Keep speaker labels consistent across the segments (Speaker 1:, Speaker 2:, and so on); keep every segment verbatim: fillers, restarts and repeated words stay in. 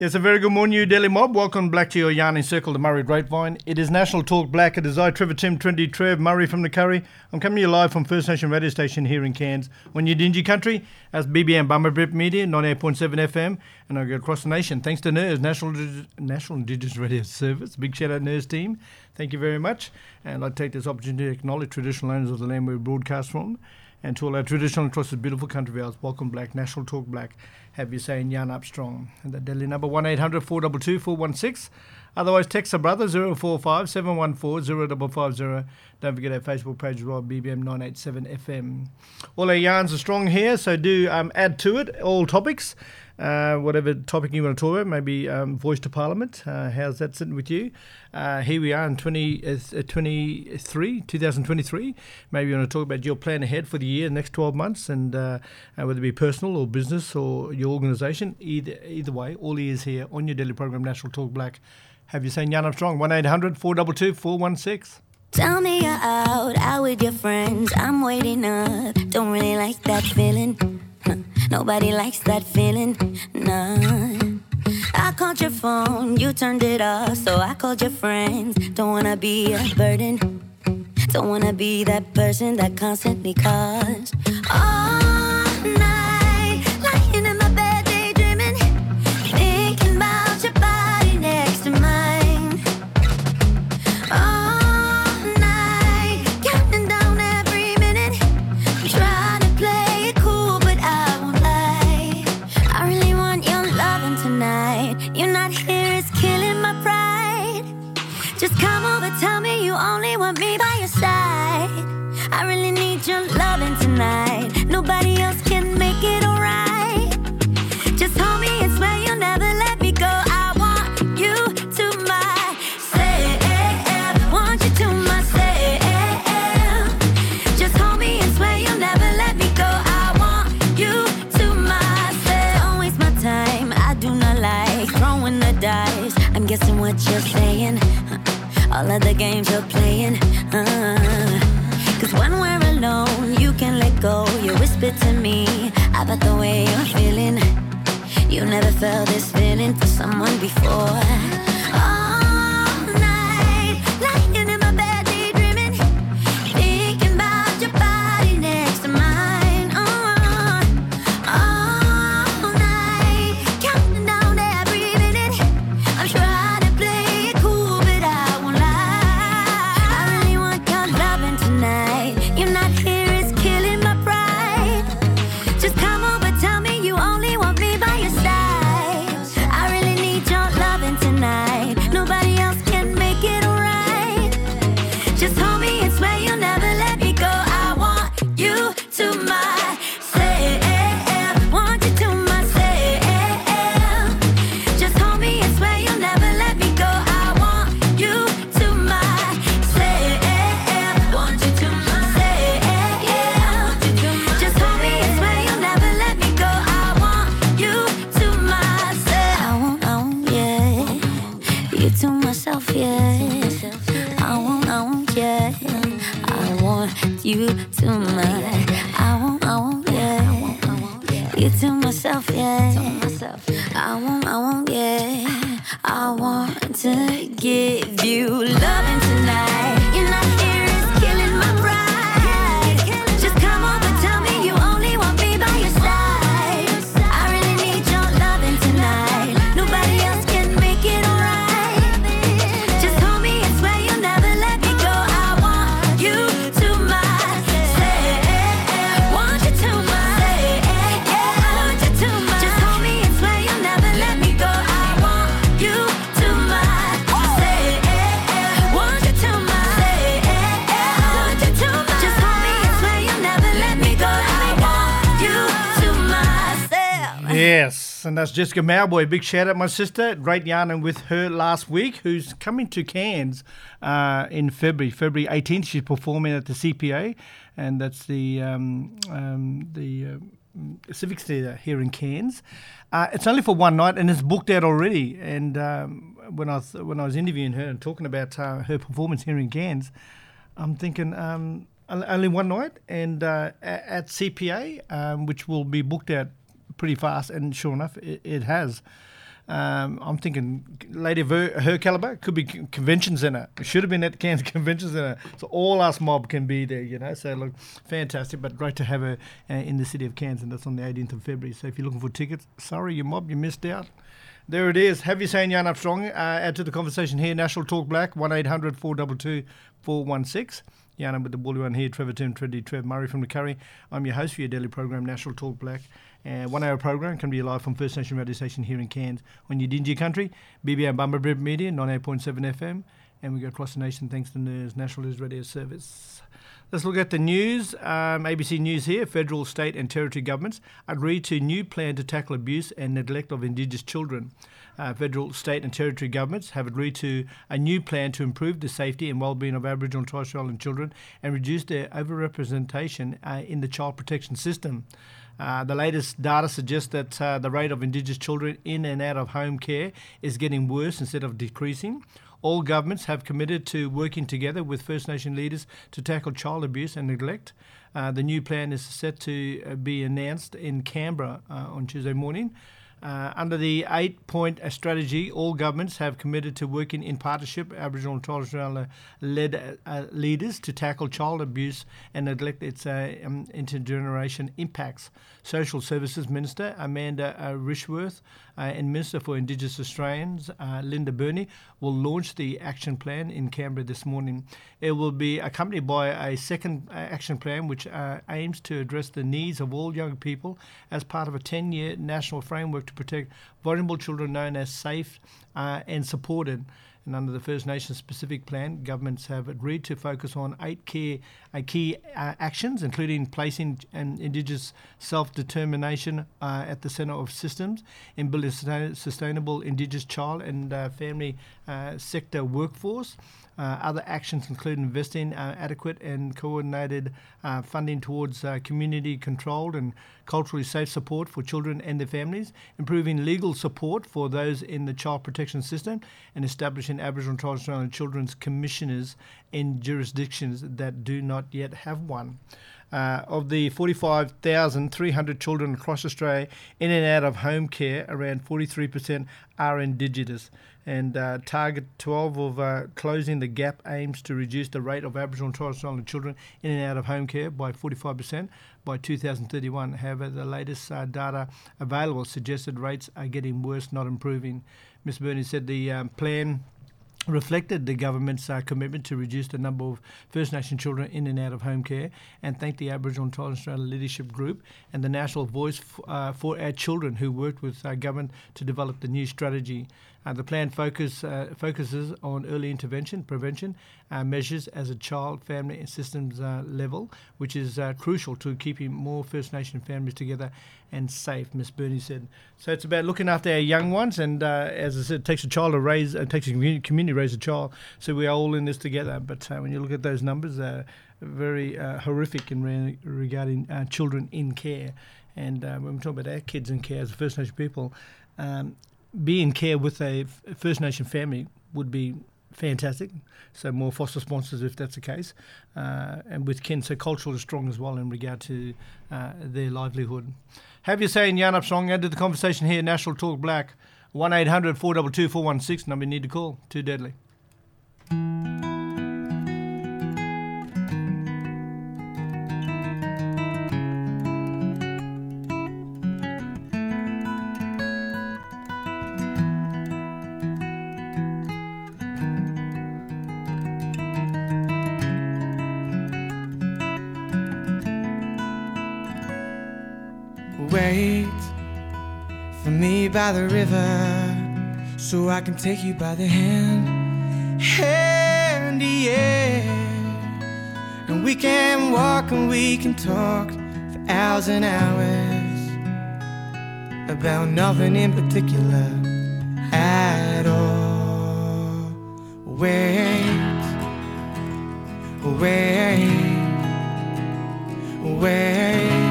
Speaker 1: It's a very good morning, New Delhi mob. Welcome back to your yarning circle, the Murray Grapevine. It is National Talk Black. It is I, Trevor Tim, Trinity Trev, Murray from the Curry. I'm coming to you live from First Nation radio station here in Cairns. When you're Dingy Country, that's B B M Bumberbip Media, ninety-eight point seven F M, and I go across the nation. Thanks to N I R S, National National Indigenous Radio Service. Big shout out N I R S team. Thank you very much. And I'd take this opportunity to acknowledge traditional owners of the land we broadcast from. And to all our traditional and trusted beautiful country of ours, welcome Black, National Talk Black. Have you saying yarn up strong. And the Delhi number one eight hundred four two two four one six. Otherwise text a brother zero four five seven one four zero five five zero. Don't forget our Facebook page as well, B B M nine eight seven F M. All our yarns are strong here, so do um, add to it all topics. Uh, whatever topic you want to talk about, maybe um, voice to Parliament. Uh, how's that sitting with you? Uh, here we are in twenty twenty-three, twenty twenty-three. Maybe you want to talk about your plan ahead for the year, the next twelve months, and uh, uh, whether it be personal or business or your organisation. Either either way, all ears here on your daily program, National Talk Black. Have you saying Yarn Up Strong? one eight hundred four two two four one six.
Speaker 2: Tell me you're out, out with your friends. I'm waiting up, don't really like that feeling. Nobody likes that feeling, nah. I called your phone, you turned it off. So I called your friends, don't wanna be a burden. Don't wanna be that person that constantly calls all night, lying in my bed daydreaming, thinking about your body next to mine. All night, counting down every minute, trying to play it cool, but I won't lie. I really want your loving tonight. You're not here, it's killing my pride. Just come over, tell me you only want me by your side. I really need your loving tonight. Nobody else can make it alright. Just hold me and swear you'll never let me go. I want you to myself. Want you to myself. Just hold me and swear you'll never let me go. I want you to myself. Don't waste my time, I do not like throwing the dice. I'm guessing what you're saying, all of the games you're playing, uh, Cause when we're alone, you can let go. You whisper to me about the way you're feeling. You never felt this feeling for someone before. All night, lying in my bed daydreaming, thinking about your body next to mine. Oh, all night, counting down every minute. I'm trying to play it cool, but I won't lie. I really want your loving tonight. You're not here, it's killing my pride. Just come over, tell me you only want me by your side. I really need your loving tonight. Nobody else can make it alright. Just hold me and swear you'll never let me go. I want you to myself. Want you to myself. Just hold me and swear you'll never let me go. I want you to myself. Want you to myself. Just hold me and swear you'll never let me go. I want you to myself. I want, I want, yeah. You to myself, yeah. I want, I want, yeah. I want you to my. I want, I want, yeah. You to myself, yeah. I want, I want, yeah. I want to give you loving tonight. You're not here, it's killing my pride. Just come over, tell me you only want me by your side. I really need your loving tonight. Nobody else can make it alright. Just hold me and swear you'll never let me go. I want you to myself. Want you to myself. Want you to myself. Just hold me and swear you'll never let me go. I want you to myself. Want you to myself. Want you to myself. Just hold me and swear you'll never let me go. I want you to myself.
Speaker 1: Yes, and that's Jessica Mowboy. Big shout out, my sister. Great yarning with her last week, who's coming to Cairns uh, in February, February eighteenth. She's performing at the C P A, and that's the um, um, the uh, Civics Theatre here in Cairns. Uh, it's only for one night, and it's booked out already. And um, when I was when I was interviewing her and talking about uh, her performance here in Cairns, I'm thinking um, only one night, and uh, at C P A, um, which will be booked out pretty fast, and sure enough, it, it has. Um, I'm thinking Lady of her, her calibre could be con- convention centre. It should have been at the Cairns Convention Centre. So all us mob can be there, you know. So look, fantastic, but great to have her uh, in the city of Cairns, and that's on the eighteenth of February. So if you're looking for tickets, sorry, you mob, you missed out. There it is. Have you seen Jan Armstrong? Uh, add to the conversation here. National Talk Black, one eight hundred four two two four one six. Jan with the bully one here. Trevor Tim, Trendy, Trev Murray from the Curry. I'm your host for your daily program, National Talk Black. Uh, one hour program can be live from First Nation radio station here in Cairns on your Dingy Country, B B and Bumblebee Media, ninety-eight point seven F M, and we go across the nation thanks to the National News Radio Service. Let's look at the news. Um, A B C News here. Federal, state and territory governments agreed to new plan to tackle abuse and neglect of Indigenous children. Uh, federal, state and territory governments have agreed to a new plan to improve the safety and well-being of Aboriginal and Torres Strait Islander children and reduce their overrepresentation uh, in the child protection system. Uh, the latest data suggests that uh, the rate of Indigenous children in and out of home care is getting worse instead of decreasing. All governments have committed to working together with First Nation leaders to tackle child abuse and neglect. Uh, the new plan is set to uh, be announced in Canberra uh, on Tuesday morning. Uh, under the eight-point strategy, all governments have committed to working in partnership, Aboriginal and Torres Strait Islander-led uh, leaders to tackle child abuse and neglect its uh, um, intergeneration impacts. Social Services Minister Amanda uh, Rishworth uh, and Minister for Indigenous Australians uh, Linda Burney will launch the action plan in Canberra this morning. It will be accompanied by a second uh, action plan which uh, aims to address the needs of all young people as part of a ten-year national framework to protect vulnerable children known as safe uh, and supported. And under the First Nations specific plan, governments have agreed to focus on eight key, uh, key uh, actions, including placing an Indigenous self-determination uh, at the centre of systems in building sustain- sustainable Indigenous child and uh, family uh, sector workforce. Uh, other actions include investing uh, adequate and coordinated uh, funding towards uh, community-controlled and culturally safe support for children and their families, improving legal support for those in the child protection system, and establishing Aboriginal and Torres Strait Islander children's commissioners in jurisdictions that do not yet have one. Uh, of the forty-five thousand three hundred children across Australia in and out of home care, around forty-three percent are Indigenous. And uh, Target twelve of uh, Closing the Gap aims to reduce the rate of Aboriginal and Torres Strait Islander children in and out of home care by forty-five percent by two thousand thirty-one. However, the latest uh, data available suggested rates are getting worse, not improving. Miz Burney said the um, plan reflected the government's uh, commitment to reduce the number of First Nation children in and out of home care, and thanked the Aboriginal and Torres Strait Islander Leadership Group and the National Voice f- uh, for Our Children, who worked with uh, government to develop the new strategy. Uh, the plan focus, uh, focuses on early intervention, prevention uh, measures as a child, family and systems uh, level, which is uh, crucial to keeping more First Nation families together and safe, Miss Burney said. So it's about looking after our young ones, and uh, as I said, it takes a child to raise, it takes a community, community to raise a child, so we're all in this together. But uh, when you look at those numbers, uh, very uh, horrific in re- regarding uh, children in care. And uh, when we talk about our kids in care as First Nation people, um, be in care with a First Nation family would be fantastic. So more foster sponsors if that's the case. Uh, and with kin, so cultural is strong as well in regard to uh, their livelihood. Have you saying Jan Armstrong? Add to the conversation here, National Talk Black, one eight hundred four two two four one six, number you need to call, too deadly.
Speaker 3: Wait for me by the river, so I can take you by the hand, hand, yeah. And we can walk and we can talk for hours and hours about nothing in particular at all. Wait, wait, wait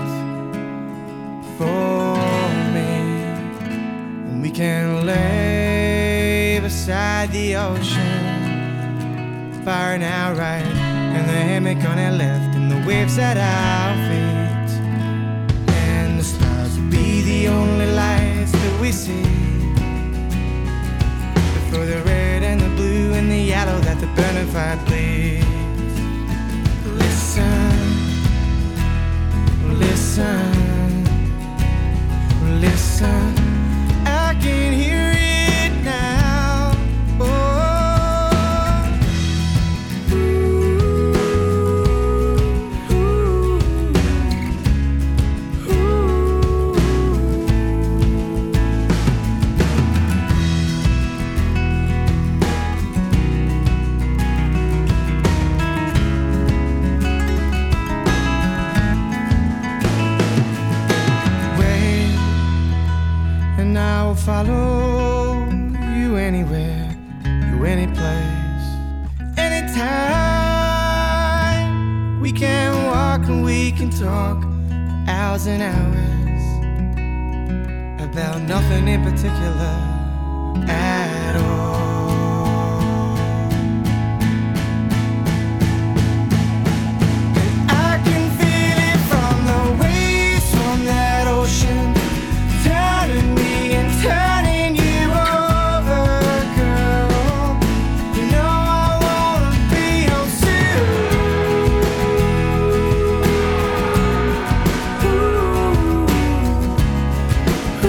Speaker 3: for me, and we can lay beside the ocean, far now right, and the hammock on our left, and the waves at our feet, and the stars will be the only lights that we see at the Bonafide Bleeds. Listen, listen, listen. I can hear it now. Oh, ooh, ooh, ooh. Wait, and I will follow you anywhere, you any place, anytime. We can walk and we can talk for hours and hours about nothing in particular at all. And I can feel it from the waves from that ocean, turning me and turning you over, girl. You know I wanna be home soon. Ooh,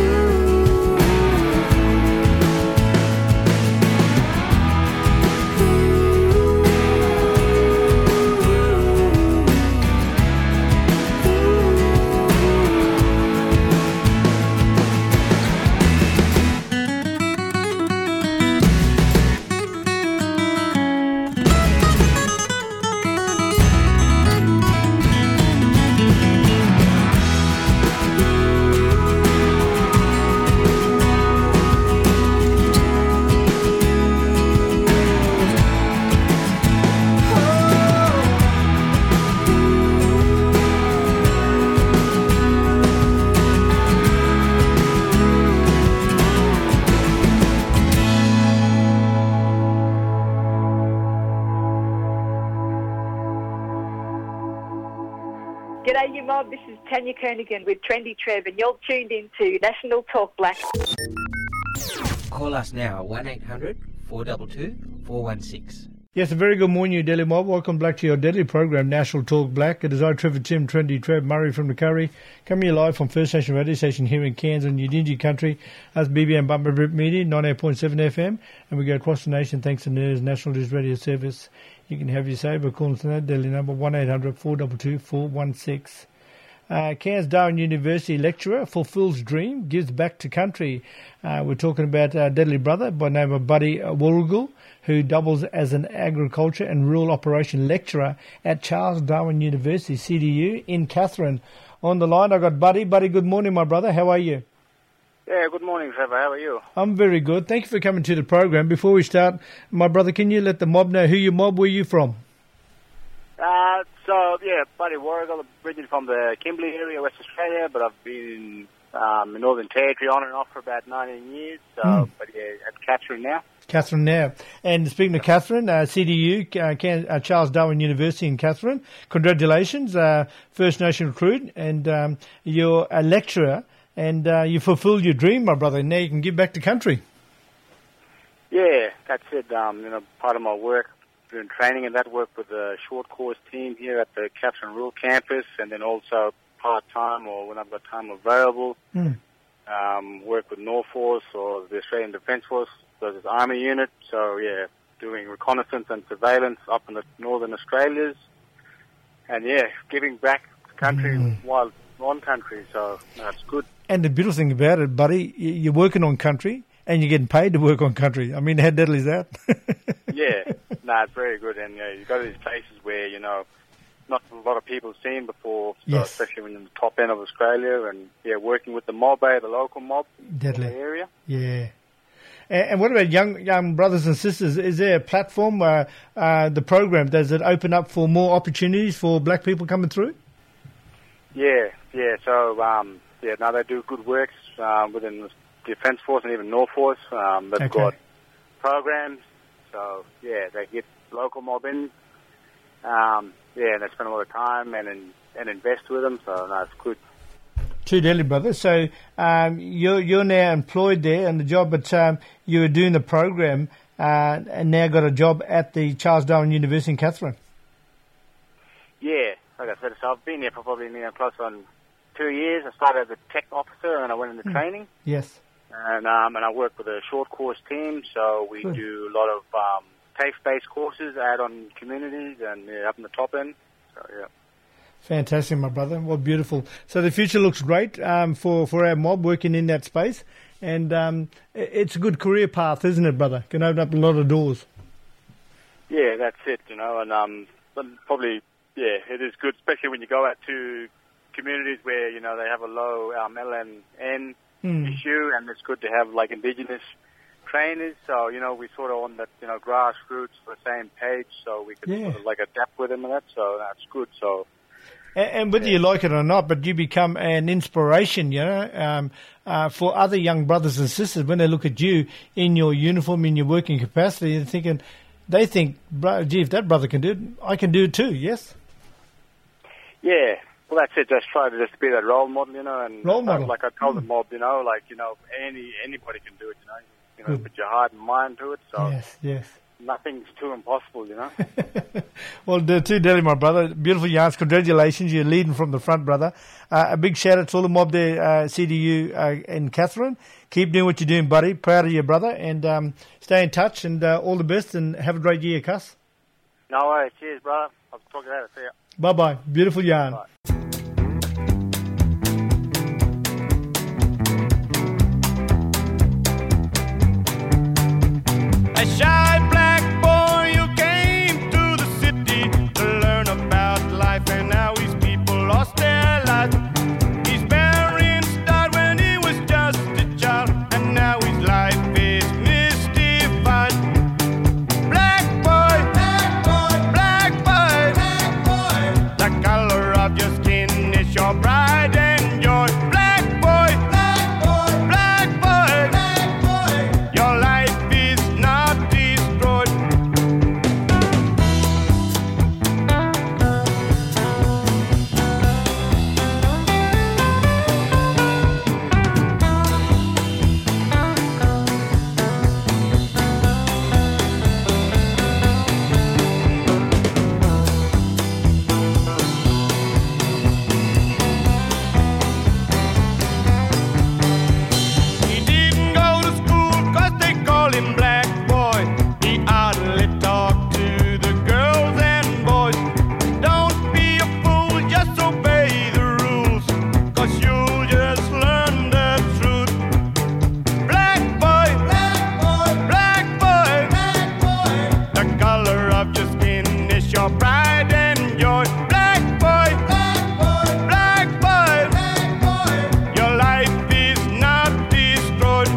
Speaker 4: G'day, you mob. This is Tanya Kernigan with Trendy Trev, and you're tuned in to National Talk Black.
Speaker 5: Call us now, one eight hundred four two two four one six.
Speaker 1: Yes, a very good morning, you Daily Mob. Welcome back to your daily program, National Talk Black. It is I, Trevor Tim, Trendy Trev, Murray from the Curry, coming here live from First Nation radio station here in Cairns on Udingi country. That's B B M Bumper Rip Media, ninety-eight point seven F M, and we go across the nation thanks to NERS National News Radio Service. You can have your say by calling us on that daily number, one eight hundred four two two four one six. Uh, Cairns Darwin University lecturer fulfills dream, gives back to country. Uh, we're talking about our deadly brother by the name of Buddy Woolgool, who doubles as an agriculture and rural operation lecturer at Charles Darwin University, C D U, in Katherine. On the line, I've got Buddy. Buddy, good morning, my brother. How are you?
Speaker 6: Yeah, good morning, Trevor. How are you?
Speaker 1: I'm very good. Thank you for coming to the program. Before we start, my brother, can you let the mob know who your mob, where you from?
Speaker 6: Uh, so, yeah, Buddy Warrigal, originally from the Kimberley area, West Australia, but I've been um, in Northern Territory on and off for about nineteen years. So, mm. But yeah, at Katherine now.
Speaker 1: Katherine now. And speaking of Katherine, uh, C D U, uh, Can- uh, Charles Darwin University in Katherine, congratulations, uh, First Nation recruit, and um, you're a lecturer, and uh, you fulfilled your dream, my brother. Now you can give back to country.
Speaker 6: Yeah, that's it. Um, you know, part of my work, doing training and that work with the short course team here at the Katherine Rural Campus, and then also part-time or when I've got time available,
Speaker 1: Mm.
Speaker 6: um, work with North Force or the Australian Defence Force, so this Army unit. So, yeah, doing reconnaissance and surveillance up in the Northern Australias. And, yeah, giving back to country
Speaker 1: Mm.
Speaker 6: while on country, so that's good.
Speaker 1: And the beautiful thing about it, buddy, y- you're working on country and you're getting paid to work on country. I mean, how deadly is that?
Speaker 6: Yeah, no, it's very good. And, yeah, you go to these places where, you know, not a lot of people have seen before, so
Speaker 1: Yes.
Speaker 6: especially when you're in the top end of Australia, and, yeah, working with the mob, eh, the local mob
Speaker 1: Deadly.
Speaker 6: in the area.
Speaker 1: Yeah. And, and what about young young brothers and sisters? Is there a platform, uh, uh, the program, does it open up for more opportunities for black people coming through?
Speaker 6: Yeah, yeah. So, um, yeah, now they do good works um, within the Defence Force and even North Force. Um, they've
Speaker 1: Okay.
Speaker 6: got programs. So, yeah, they get local mob in. Um, yeah, and they spend a lot of time and and, and invest with them. So, no, it's good.
Speaker 1: Two deadly brothers. So um, you're you're now employed there in the job, but um, you were doing the program. uh, and now got a job at the Charles Darwin University in Katherine.
Speaker 6: Yeah, like I said, so I've been here for probably you know, close on two years. I started as a tech officer and I went into training.
Speaker 1: Yes.
Speaker 6: And um, and I work with a short course team, so we
Speaker 1: Good.
Speaker 6: do a lot of um, TAFE-based courses, add-on communities, and yeah, up in the top end. So, yeah.
Speaker 1: Fantastic, my brother. Well, beautiful. So the future looks great um, for, for our mob working in that space. And um, i- it's a good career path, isn't it, brother? Can open up a lot of doors.
Speaker 6: Yeah, that's it, you know, and um, but probably, yeah, it is good, especially when you go out to communities where, you know, they have a low um, L N N
Speaker 1: Hmm.
Speaker 6: issue, and it's good to have, like, Indigenous trainers, so, you know, we sort of on that, you know, grassroots, the same page, so we can
Speaker 1: Yeah.
Speaker 6: sort of, like, adapt with them and that, so that's good, so...
Speaker 1: And, and whether you like it or not, but you become an inspiration, you know, um, uh, for other young brothers and sisters when they look at you in your uniform, in your working capacity, and thinking, they think, "Bro, gee, if that brother can do it, I can do it too, yes?
Speaker 6: Yeah, well, that's it. Just try to just be that role model, you know. And
Speaker 1: Role model.
Speaker 6: Like I told the mob, you know, like you know, any anybody can do it, you know. You know,
Speaker 1: Good.
Speaker 6: put your heart and mind to it. So
Speaker 1: Yes, yes.
Speaker 6: nothing's too impossible, you know.
Speaker 1: Well, the two Delhi, my brother, beautiful yarns. Congratulations, you're leading from the front, brother. Uh, a big shout out to all the mob there, uh, C D U uh, in Katherine. Keep doing what you're doing, buddy. Proud of you, brother, and um, stay in touch. And uh, all the best, and have a great year, cuss.
Speaker 6: No worries. Cheers, brother. I'll talk to you later. See ya.
Speaker 1: Bye bye. Beautiful yarn.
Speaker 6: Bye.
Speaker 3: A shy black boy who came to the city to learn about life, and now his people lost their lives. His parents died when he was just a child, and now his life is mystified. Black boy, black boy, black boy, black boy. The color of your skin is your pride and joy. Black boy, black boy, black boy, black boy. Your life is not destroyed. He didn't go to school 'cause they call him black boy. He hardly talked to the girls and boys. Don't be a fool, just obey the rules, 'cause you'll just learn the truth. Black boy, black boy, black boy, black boy. The color of your skin is your pride and joy. Black boy, black boy, black boy, black boy. Your life is not destroyed.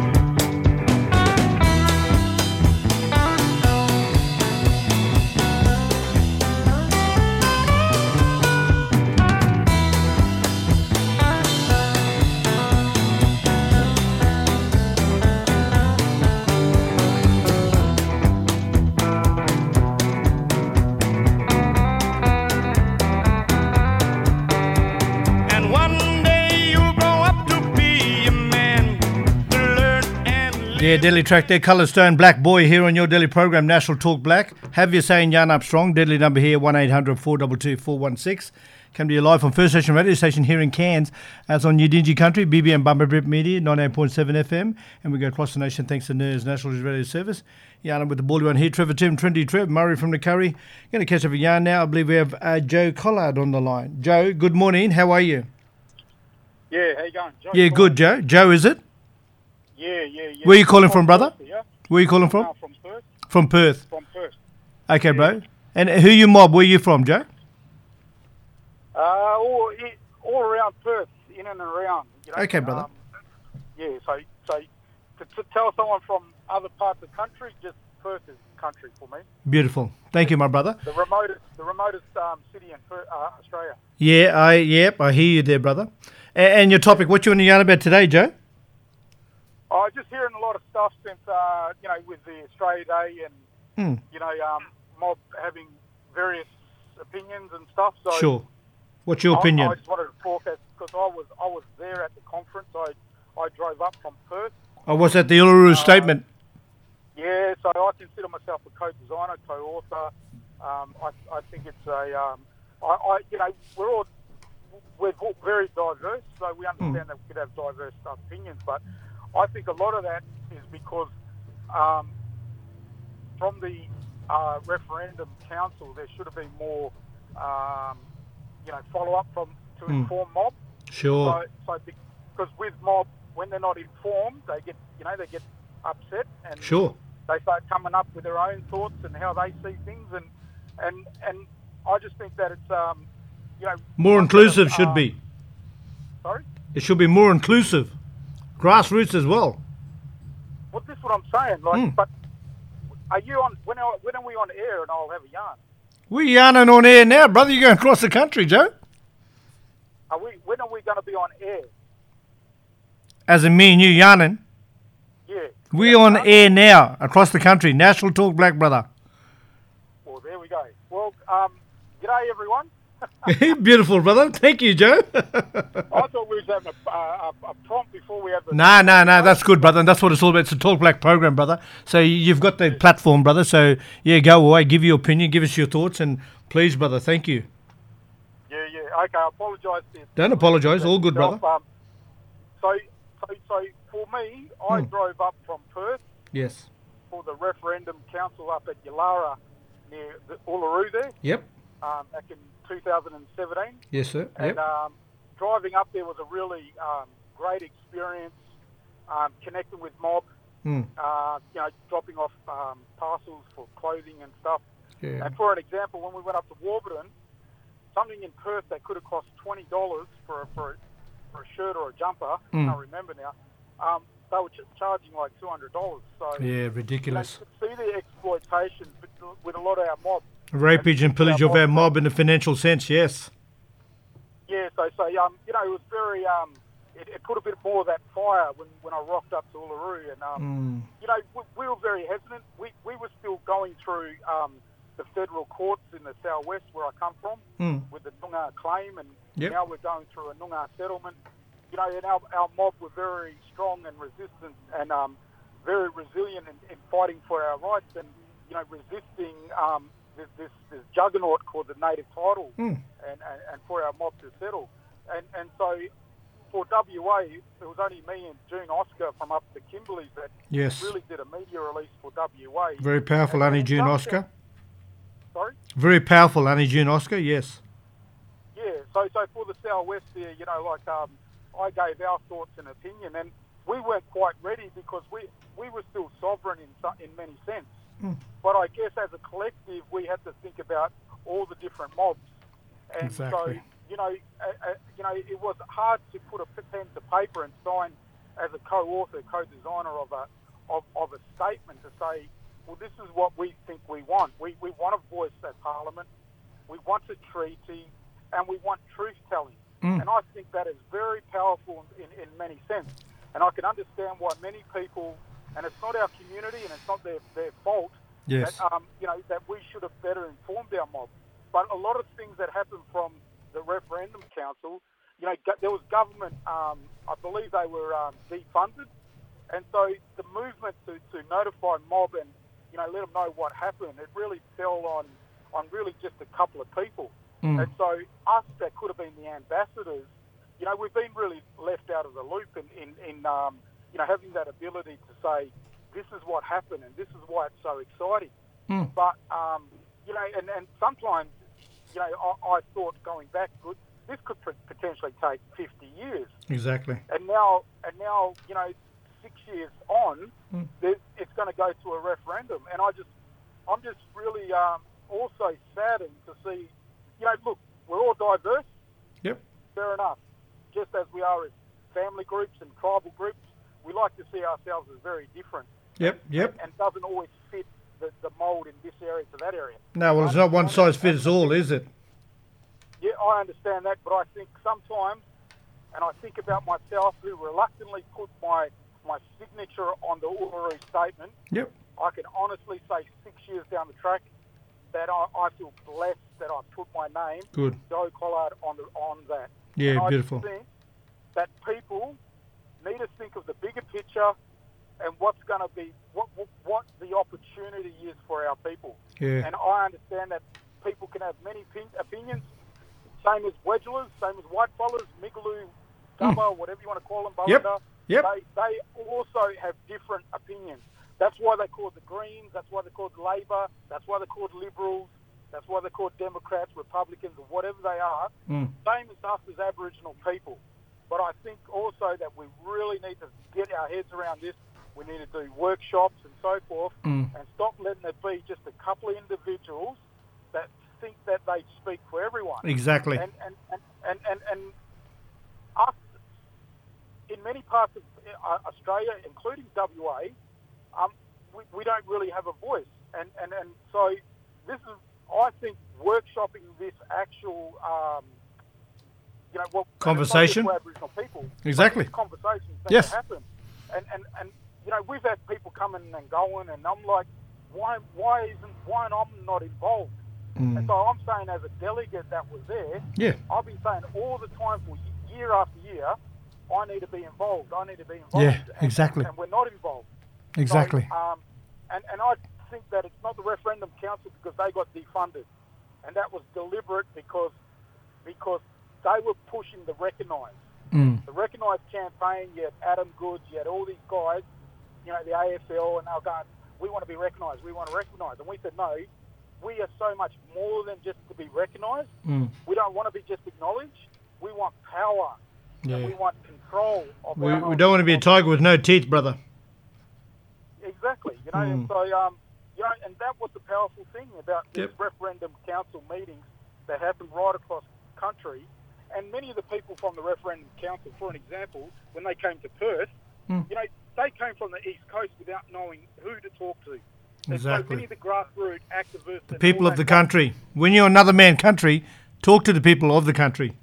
Speaker 3: And one day you'll grow up to be a man, to learn and live.
Speaker 1: Yeah, Delhi track there, Colour Stone, Black Boy here on your Delhi program, National Talk Black. Have your say in Yarn Up Strong. Deadly number here, one eight hundred four two two four one six. Come to you live from First Station Radio Station here in Cairns. As on Udinji Country, B B M Bumper Brip Media, ninety-eight point seven F M. And we go across the nation thanks to N E R S National Radio Service. Yarn with the Baldy one here, Trevor Tim, Trinity Trev, Murray from the Curry. Going to catch up a yarn now. I believe we have uh, Joe Collard on the line. Joe, good morning. How are you?
Speaker 7: Yeah, how you going, Joe?
Speaker 1: Yeah, good, Joe. Joe, is it?
Speaker 7: Yeah, yeah, yeah.
Speaker 1: Where you calling from, brother?
Speaker 7: Perth, yeah?
Speaker 1: Where are you calling from?
Speaker 7: No, from Perth.
Speaker 1: From Perth.
Speaker 7: From Perth.
Speaker 1: Okay, bro. And who you mob? Where you from, Joe?
Speaker 7: Uh, all, i- all around Perth, in and around. You know?
Speaker 1: Okay, brother.
Speaker 7: Um, yeah, so so to, to tell someone from other parts of the country, just Perth is country for me.
Speaker 1: Beautiful. Thank you, my brother.
Speaker 7: The remotest, the remotest um, city in Perth, uh, Australia.
Speaker 1: Yeah, I yep, I hear you there, brother. And, and your topic, what you want to yarn about today, Joe?
Speaker 7: I was just hearing a lot of stuff since, uh, you know, with the Australia Day and,
Speaker 1: Hmm.
Speaker 7: you know, um, mob having various opinions and stuff. So
Speaker 1: Sure. What's your
Speaker 7: I-
Speaker 1: opinion?
Speaker 7: I, just wanted to talk because I was I was there at the conference. I I drove up from Perth.
Speaker 1: I was at the Uluru statement.
Speaker 7: Yeah, Yeah, so I consider myself a co-designer, co-author. Um, I, I think it's a, um, I, I, you know, we're all we're all very diverse, so we understand that we could have diverse opinions. But I think a lot of that is because um, from the uh, referendum council, there should have been more, um, you know, follow-up from to inform mob.
Speaker 1: Sure.
Speaker 7: So, so because with mob, when they're not informed, they get, you know, they get upset and
Speaker 1: Sure.
Speaker 7: they start coming up with their own thoughts and how they see things, and and and I just think that it's um, you know,
Speaker 1: More
Speaker 7: one
Speaker 1: inclusive
Speaker 7: set of,
Speaker 1: should
Speaker 7: um,
Speaker 1: be.
Speaker 7: Sorry.
Speaker 1: It should be more inclusive. Grassroots as well.
Speaker 7: Well, this is what I'm saying. Like,
Speaker 1: Mm.
Speaker 7: but are you on? When are when are we on air? And I'll have a yarn.
Speaker 1: We're yarning on air now, brother. You're going across the country, Joe.
Speaker 7: Are we? When are we going to be on air?
Speaker 1: As in me and you yarning.
Speaker 7: Yeah.
Speaker 1: We're on air now across the country. National Talk Black, brother.
Speaker 7: Well, there we go. Well, um, g'day everyone.
Speaker 1: Beautiful, brother. Thank you, Joe.
Speaker 7: I thought we was having a, uh, a, a prompt before we had the.
Speaker 1: No, no, no. That's good, brother. And that's what it's all about. It's a Talk Black program, brother. So you've got the platform, brother. So, yeah, go away. Give your opinion. Give us your thoughts. And please, brother, thank you.
Speaker 7: Yeah, yeah. Okay, I apologise. to-
Speaker 1: Don't apologise. All good, brother.
Speaker 7: Um, so, so, so for me, I
Speaker 1: Hmm.
Speaker 7: drove up from Perth
Speaker 1: Yes.
Speaker 7: for the referendum council up at Yalara near the Uluru there,
Speaker 1: Yep.
Speaker 7: um, back in two thousand seventeen.
Speaker 1: Yes, sir.
Speaker 7: And
Speaker 1: Yep.
Speaker 7: um, driving up there was a really um, great experience, um, connecting with mob,
Speaker 1: Hmm.
Speaker 7: uh, you know, dropping off um, parcels for clothing and stuff.
Speaker 1: Yeah.
Speaker 7: And for an example, when we went up to Warburton, something in Perth that could have cost twenty dollars for a, for, a, for a shirt or a jumper,
Speaker 1: Mm.
Speaker 7: I can't remember now, um, they were ch- charging like two hundred dollars. So
Speaker 1: Yeah,
Speaker 7: you know,
Speaker 1: ridiculous.
Speaker 7: to see the exploitation with, with a lot of our mob.
Speaker 1: Rapage and pillage of our mob in the financial sense, yes.
Speaker 7: Yeah, so so um, you know, it was very um, it, it put a bit more of that fire when, when I rocked up to Uluru, and um,
Speaker 1: Mm.
Speaker 7: you know, we, we were very hesitant. We we were still going through um, the federal courts in the southwest where I come from
Speaker 1: Mm.
Speaker 7: with the Noongar claim, and
Speaker 1: Yep.
Speaker 7: now we're going through a Noongar settlement. You know, and our, our mob were very strong and resistant and um, very resilient in, in fighting for our rights, and you know, resisting um, this, this this juggernaut called the native title,
Speaker 1: Mm.
Speaker 7: and, and, and for our mob to settle. And and so for W A, it was only me and June Oscar from up the Kimberleys that
Speaker 1: Yes.
Speaker 7: really did a media release for W A.
Speaker 1: Very powerful,
Speaker 7: And-
Speaker 1: Annie
Speaker 7: and
Speaker 1: June
Speaker 7: some
Speaker 1: Oscar.
Speaker 7: sense- Sorry?
Speaker 1: Very powerful, Annie June Oscar, yes.
Speaker 7: Yeah, so so for the Southwest there, you know, like um, I gave our thoughts and opinion, and we weren't quite ready because we we were still sovereign in some, in many sense.
Speaker 1: Mm.
Speaker 7: But I guess as a collective, we had to think about all the different mobs, and
Speaker 1: Exactly.
Speaker 7: so you know, uh, uh, you know, it was hard to put a pen to paper and sign as a co-author, co-designer of a of, of a statement to say, well, this is what we think we want. We we want a voice at Parliament. We want a treaty, and we want truth-telling.
Speaker 1: Mm.
Speaker 7: And I think that is very powerful in, in many sense. And I can understand why many people, and it's not our community and it's not their, their fault,
Speaker 1: Yes.
Speaker 7: that, um, you know, that we should have better informed our mob. But a lot of things that happened from the referendum council, you know, go- there was government, um, I believe they were um, defunded. And so the movement to, to notify mob and, you know, let them know what happened, it really fell on, on really just a couple of people.
Speaker 1: Mm.
Speaker 7: And so us that could have been the ambassadors, you know, we've been really left out of the loop in, in, in um, you know, having that ability to say, this is what happened and this is why it's so exciting.
Speaker 1: Mm.
Speaker 7: But, um, you know, and, and sometimes, you know, I, I thought going back, good, this could p- potentially take fifty years.
Speaker 1: Exactly.
Speaker 7: And now, and now, you know, six years on,
Speaker 1: Mm.
Speaker 7: there- it's going to go to a referendum. And I just, I'm just really um, also saddened to see, you know, look, we're all diverse.
Speaker 1: Yep.
Speaker 7: Fair enough. Just as we are as family groups and tribal groups, we like to see ourselves as very different.
Speaker 1: Yep. Yep.
Speaker 7: And doesn't always fit the, the mould in this area to that area.
Speaker 1: No, well, it's not one size fits all, is it?
Speaker 7: Yeah, I understand that, but I think sometimes, and I think about myself who reluctantly put my, my signature on the Uluru statement,
Speaker 1: Yep.
Speaker 7: I can honestly say six years down the track that I, I feel blessed that I put my name,
Speaker 1: Good.
Speaker 7: Joe Collard, on the, on that.
Speaker 1: Yeah,
Speaker 7: And I
Speaker 1: beautiful.
Speaker 7: just think that people need to think of the bigger picture and what's going to be, what, what what the opportunity is for our people.
Speaker 1: Yeah.
Speaker 7: And I understand that people can have many pin- opinions, same as Wedgelers, same as whitefellas, Migaloo, Gubba, whatever you want to call them,
Speaker 1: Yep.
Speaker 7: Ballada.
Speaker 1: Yep.
Speaker 7: They, they also have different opinions. That's why they're called the Greens, that's why they're called Labor, that's why they're called Liberals, that's why they're called Democrats, Republicans, or whatever they are.
Speaker 1: Mm.
Speaker 7: Same as us as Aboriginal people. But I think also that we really need to get our heads around this. We need to do workshops and so forth,
Speaker 1: Mm.
Speaker 7: and stop letting it be just a couple of individuals that think that they speak for everyone.
Speaker 1: Exactly.
Speaker 7: And and, and, and, and, and us, in many parts of uh, Australia, including W A, um, we, we don't really have a voice. And, and, and so this is, I think, workshopping this actual, um, you know, well,
Speaker 1: Conversation.
Speaker 7: for Aboriginal people.
Speaker 1: Exactly.
Speaker 7: But these conversations need
Speaker 1: Yes.
Speaker 7: to happen. And, and, and, you know, we've had people coming and going, and I'm like, why, why isn't, why am I not involved?
Speaker 1: Mm.
Speaker 7: And so I'm saying, as a delegate that was there,
Speaker 1: Yeah.
Speaker 7: I've been saying all the time for y- year after year, I need to be involved. I need to be involved.
Speaker 1: Yeah,
Speaker 7: And-
Speaker 1: exactly.
Speaker 7: And, we're not involved.
Speaker 1: Exactly.
Speaker 7: So, um, and, and I think that it's not the referendum council because they got defunded, and that was deliberate because because they were pushing the Recognise.
Speaker 1: Mm.
Speaker 7: The Recognise campaign. You had Adam Goods. You had all these guys. You know, the A F L, and they were going, "We want to be recognised. We want to recognise." And we said, "No, we are so much more than just to be recognised.
Speaker 1: Mm.
Speaker 7: We don't want to be just acknowledged. We want power.
Speaker 1: Yeah.
Speaker 7: And we want control of
Speaker 1: We,
Speaker 7: our
Speaker 1: we don't want to be a tiger with no teeth, brother.
Speaker 7: Exactly. You know,
Speaker 1: Mm.
Speaker 7: and so um, you know, and that was the powerful thing about these
Speaker 1: Yep.
Speaker 7: referendum council meetings that happened right across the country. And many of the people from the referendum council, for an example, when they came to Perth,
Speaker 1: Mm.
Speaker 7: you know, they came from the East Coast without knowing who to talk to. And
Speaker 1: Exactly.
Speaker 7: so many of the grassroots activists,
Speaker 1: The
Speaker 7: and
Speaker 1: people
Speaker 7: all
Speaker 1: of the
Speaker 7: that
Speaker 1: country. When you're another man country, talk to the people of the country.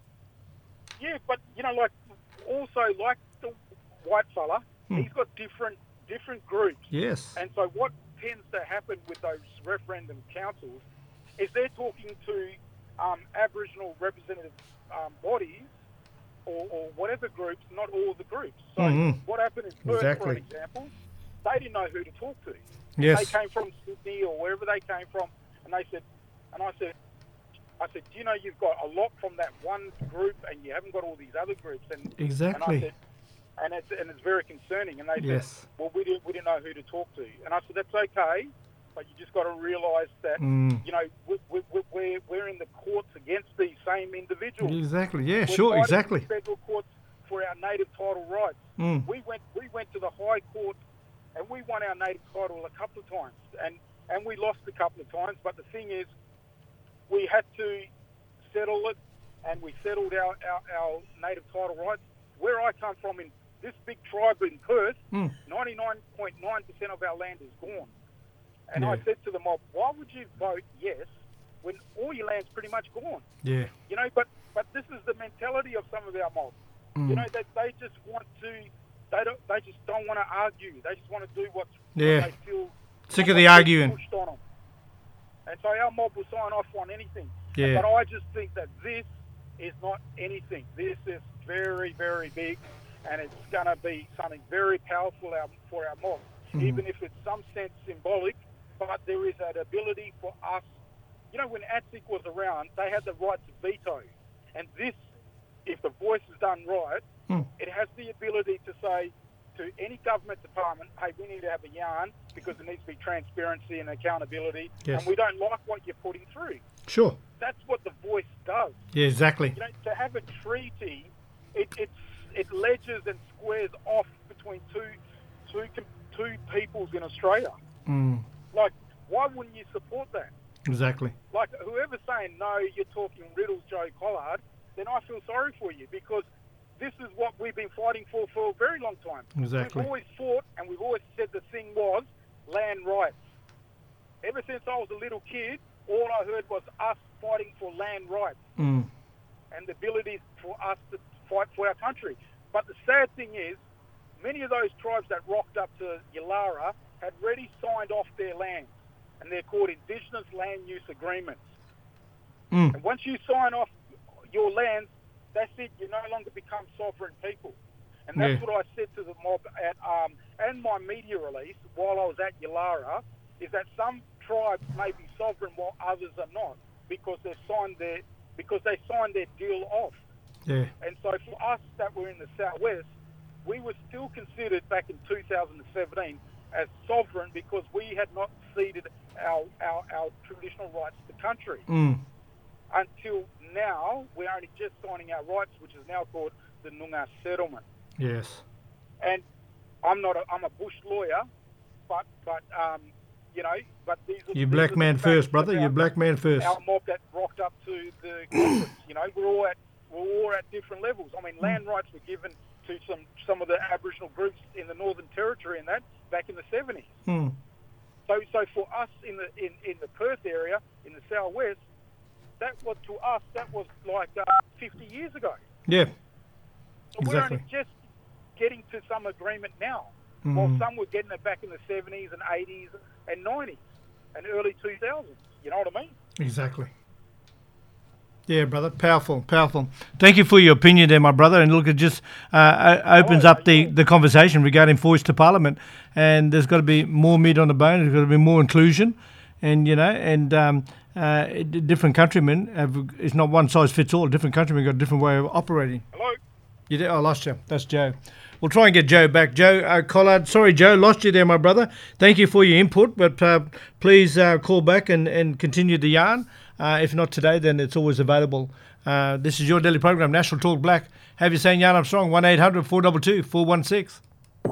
Speaker 7: Yeah, but you know, like also like the white fella,
Speaker 1: Hmm.
Speaker 7: he's got different different groups.
Speaker 1: Yes.
Speaker 7: And so what tends to happen with those referendum councils is they're talking to um, Aboriginal representative um, bodies or, or whatever groups, not all the groups. So
Speaker 1: Mhm.
Speaker 7: what happened in Perth,
Speaker 1: Exactly.
Speaker 7: for example, they didn't know who to talk to.
Speaker 1: Yes.
Speaker 7: They came from Sydney or wherever they came from, and they said, and I said, I said, do you know you've got a lot from that one group, and you haven't got all these other groups? And
Speaker 1: Exactly.
Speaker 7: And I said, and it's and it's very concerning. And they
Speaker 1: Yes.
Speaker 7: said, well, we didn't we didn't know who to talk to. And I said, that's okay, but you just got to realise that
Speaker 1: Mm.
Speaker 7: you know we, we, we, we're we're in the courts against these same individuals.
Speaker 1: Exactly. Yeah,
Speaker 7: We're
Speaker 1: sure,
Speaker 7: fighting
Speaker 1: exactly.
Speaker 7: in federal courts for our native title rights.
Speaker 1: Mm.
Speaker 7: We went we went to the High Court and we won our native title a couple of times, and and we lost a couple of times. But the thing is, we had to settle it, and we settled our, our, our native title rights. Where I come from, in this big tribe in Perth,
Speaker 1: Mm.
Speaker 7: ninety-nine point nine percent of our land is gone. And
Speaker 1: Yeah.
Speaker 7: I said to the mob, why would you vote yes when all your land's pretty much gone?
Speaker 1: Yeah.
Speaker 7: You know, but but this is the mentality of some of our mob.
Speaker 1: Mm.
Speaker 7: You know, that they just want to, they don't, they just don't want to argue. They just want to do what's,
Speaker 1: Yeah.
Speaker 7: what they feel.
Speaker 1: Sick
Speaker 7: what
Speaker 1: of the
Speaker 7: gets
Speaker 1: arguing.
Speaker 7: Pushed on them. And so our mob will sign off on anything.
Speaker 1: Yeah.
Speaker 7: But I just think that this is not anything. This is very, very big, and it's going to be something very powerful our, for our mob,
Speaker 1: Mhm.
Speaker 7: even if it's some sense symbolic. But there is that ability for us. You know, when A T S I C was around, they had the right to veto. And this, if the voice is done right,
Speaker 1: Mm.
Speaker 7: it has the ability to say to any government department, hey, we need to have a yarn because there needs to be transparency and accountability,
Speaker 1: Yes.
Speaker 7: and we don't like what you're putting through.
Speaker 1: Sure.
Speaker 7: That's what the voice does.
Speaker 1: Yeah, exactly.
Speaker 7: You know, to have a treaty, it it's, it ledges and squares off between two two com- two peoples in Australia.
Speaker 1: Mm.
Speaker 7: Like, why wouldn't you support that?
Speaker 1: Exactly.
Speaker 7: Like, whoever's saying, no, you're talking riddles, Joe Collard, then I feel sorry for you because this is what we've been fighting for for a very long time.
Speaker 1: Exactly.
Speaker 7: We've always fought and we've always said the thing was land rights. Ever since I was a little kid, all I heard was us fighting for land rights
Speaker 1: Mm.
Speaker 7: and the ability for us to fight for our country. But the sad thing is, many of those tribes that rocked up to Yalara had already signed off their lands, and they're called Indigenous Land Use Agreements.
Speaker 1: Mm.
Speaker 7: And once you sign off your lands, that's it. You no longer become sovereign people. And that's
Speaker 1: Yeah.
Speaker 7: what I said to the mob at um, and my media release while I was at Yalara, is that some tribes may be sovereign while others are not, because they've signed their because they signed their deal off.
Speaker 1: Yeah.
Speaker 7: And so for us that were in the southwest, we were still considered back in two thousand seventeen as sovereign because we had not ceded our, our, our traditional rights to country.
Speaker 1: Mm.
Speaker 7: Until now, we're only just signing our rights, which is now called the Noongar Settlement.
Speaker 1: Yes.
Speaker 7: And I'm not a, I'm a bush lawyer, but, but um, you know, but these are
Speaker 1: You
Speaker 7: these
Speaker 1: black
Speaker 7: are the
Speaker 1: man
Speaker 7: facts
Speaker 1: first, brother.
Speaker 7: about
Speaker 1: You black man first.
Speaker 7: Our mob that rocked up to the conference. You know, we're all at we're all at different levels. I mean, land rights were given to some some of the Aboriginal groups in the Northern Territory and that back in the seventies.
Speaker 1: Mm.
Speaker 7: So, so for us in the in, in the Perth area, in the southwest, that was to us that was like uh, fifty years ago.
Speaker 1: Yeah.
Speaker 7: So we're
Speaker 1: Exactly.
Speaker 7: only just getting to some agreement now,
Speaker 1: Mm.
Speaker 7: while some were getting it back in the seventies and eighties and nineties and early two thousands. You know what I mean?
Speaker 1: Exactly. Yeah, brother. Powerful, powerful. Thank you for your opinion there, my brother. And look, it just uh, o- opens
Speaker 7: Oh,
Speaker 1: up the,
Speaker 7: yeah.
Speaker 1: the conversation regarding voice to Parliament. And there's got to be more meat on the bone. There's got to be more inclusion. And, you know, and um, uh, d- different countrymen, have, it's not one size fits all. Different countrymen got a different way of operating.
Speaker 7: Hello.
Speaker 1: You did? I lost you. That's Joe. We'll try and get Joe back. Joe uh, Collard. Sorry, Joe. Lost you there, my brother. Thank you for your input. But uh, please uh, call back and, and continue the yarn. Uh, if not today, then it's always available. Uh, this is your daily program, National Talk Black. Have you saying yarn up strong? one eight hundred four two two four one six.
Speaker 3: If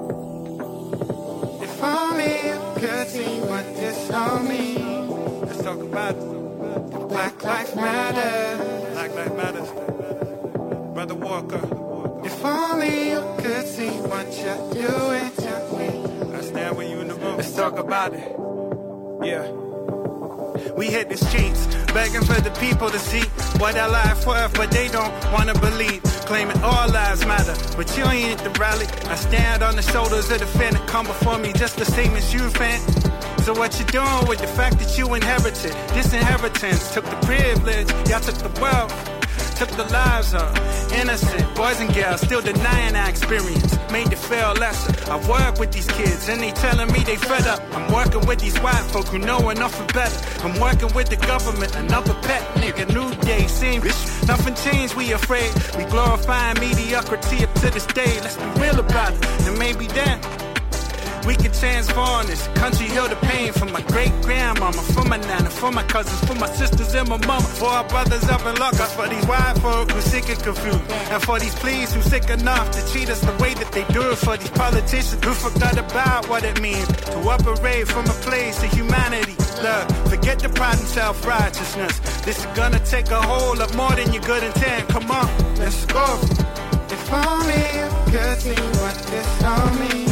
Speaker 3: only you could see what this all means. Let's talk about it. Black Lives Matter. Black Lives Matter. Brother Walker. If only you could see what you're doing to me. I stand with you in the room. Let's talk about it. Yeah. We hit the streets, begging for the people to see what our life worth, but they don't wanna believe. Claiming all lives matter, but you ain't at the rally. I stand on the shoulders of the fan that come before me, just the same as you, fan. So what you doing with the fact that you inherited this inheritance? Took the privilege, y'all took the wealth, took the lives of innocent boys and girls, still denying our experience, made it feel lesser. I work with these kids and they telling me they fed up. I'm working with these white folk who know enough and better. I'm working with the government, another pet nigga, new day, same bitch. Nothing changed, we afraid. We glorifying mediocrity up to this day. Let's be real about it, and maybe then we can transform this country, heal the pain from my great-grandmama, for my nana, for my cousins, for my sisters and my mama, for our brothers up in lockup, for these white folk who sick and confused, and for these pleas who sick enough to treat us the way that they do, for these politicians who forgot about what it means to operate from a place of humanity. Look, forget the pride and self-righteousness. This is gonna take a whole lot more than your good intent. Come on, let's go. If only you could see what this all means.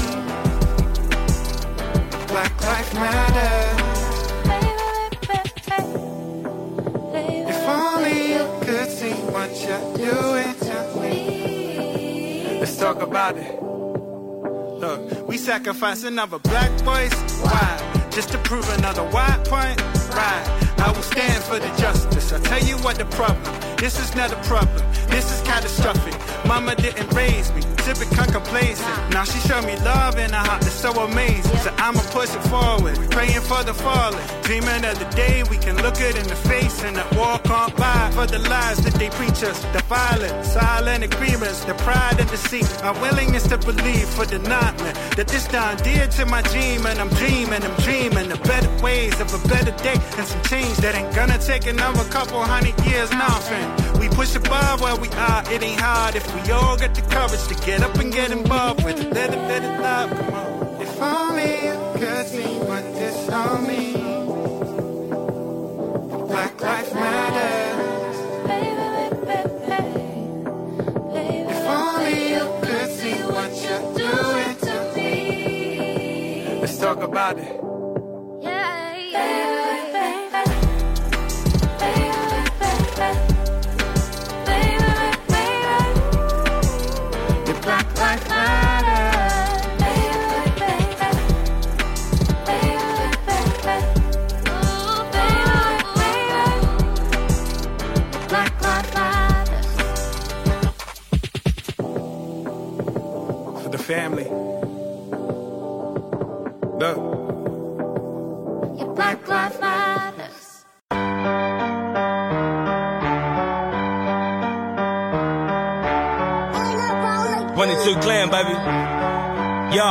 Speaker 3: Black Lives Matter. If only you could see what you're doing to me. Let's talk about it. Look, we sacrifice another black voice. Why? Just to prove another white point? Right. I will stand for the justice. I tell you what the problem. This is not a problem. This is catastrophic. Mama didn't raise me to become complacent. Now she showed me love in her heart that's so amazing. So I'ma push it forward, praying for the fallen, dreaming of the day we can look it in the face and that war can't buy for the lies that they preach us. The violent, silent agreements, the pride and deceit, our willingness to believe for the nightmare that this done did to my dream. And I'm dreaming, I'm dreaming of better ways of a better day and some change that ain't gonna take another couple hundred years. Nothing. We push above where we are. It ain't hard if we all get the courage to get up and get involved with it. Let it, let it love. Come on. If only you could see what this all means. Black Lives Matter. If only you could see what you're doing to me. Let's talk about it. Black Lives Matter. Black Lives Matter.
Speaker 2: Yeah, Black Lives Matters.
Speaker 8: twenty-two Clan, baby. Yo,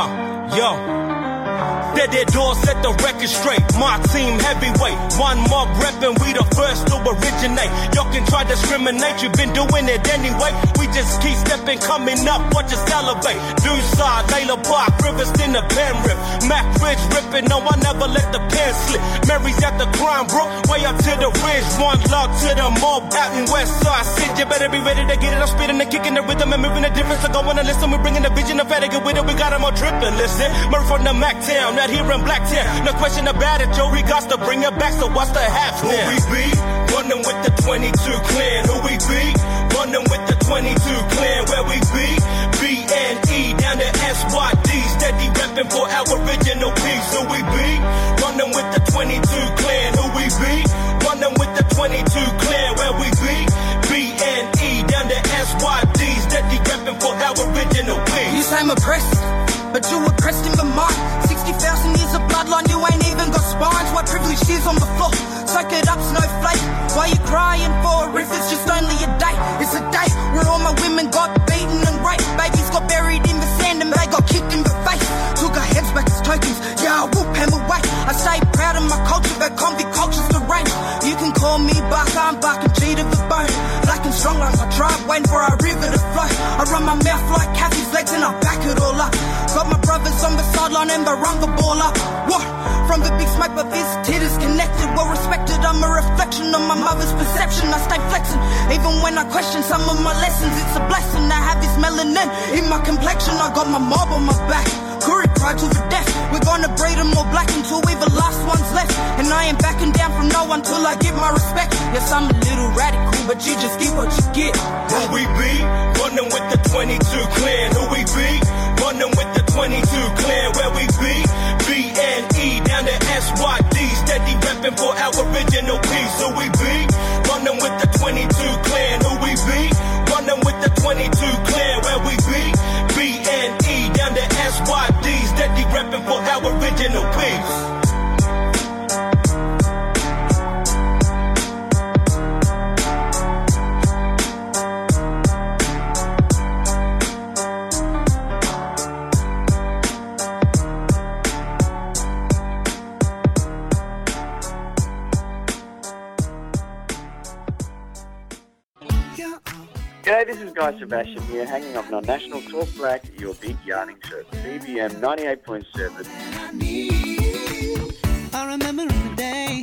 Speaker 8: yo. Dead their doors, set the record straight. My team heavyweight. One mob reppin', we the first to originate. Y'all can try to discriminate, you been doing it anyway. We just keep stepping, coming up, watch us elevate. Due side, Layla Park, Rivers in the pen rip. Mac Ridge rippin', no, I never let the pen slip. Mary's at the crime, bro, way up to the ridge. One love to the mob out in West Side. Sit, you better be ready to get it. I'm spitting and kicking the rhythm and moving the difference. So go on and listen, we bringing the vision of better get with it. We got them all trippin', listen. Murph from the Mac Town, not here in Blacktown. No question about it, Joe. We got to bring it back. So what's the half now? Who we be? Running with the twenty-two Clan. Who we be? Running with the twenty-two Clan. Where we be? B N E down to S Y D. Steady repping for our original peace. Who we be? Running with the twenty-two Clan. Who we be? Running with the twenty-two Clan. Where we be? B N E down to S Y D. Steady repping for our original peace.
Speaker 3: You say I'm oppressed, but you oppressed in Vermont. sixty thousand years of bloodline, you ain't even got spines. Why privilege is on the floor? Soak it up, snowflake. Why you crying for if it's just only a day? It's a day where all my women got beaten and raped. Babies got buried in the sand and they got kicked in the face. Took our heads back as tokens, yeah, I whoop him away. I stay proud of my culture, but convict culture's the range. You can call me Buck, I'm Buck and G to the bone. Black and strong like my tribe, waiting for our river to flow. I run my mouth like Kathy's legs and I back it all up. Got my brothers on the sideline and they run the ball up. What? From the big smoke, but this tit is connected. Well respected, I'm a reflection of my mother's perception. I stay flexing, even when I question some of my lessons. It's a blessing I have this melanin in my complexion. I got my mob on my back. Curry pride to the death. We're gonna breed them all black until we're the last ones left. And I ain't backing down from no one till I give my respect. Yes, I'm a little radical, but you just get what you get.
Speaker 8: Who we be? Running with the twenty-two Clan. Who we be? Running with the twenty-two Clan. Where we be? B N E down to S Y D. Steady repping for our original peace. Who we be? Running with the twenty-two Clan. Who we be? Running with the twenty-two Clan. Where we be? B N E down to S Y D. Steady repping for our original peace.
Speaker 9: G'day, this is Guy Sebastian here, hanging up on National Talk Black, your big yarning show. C B M ninety-eight point seven.
Speaker 10: I remember the day.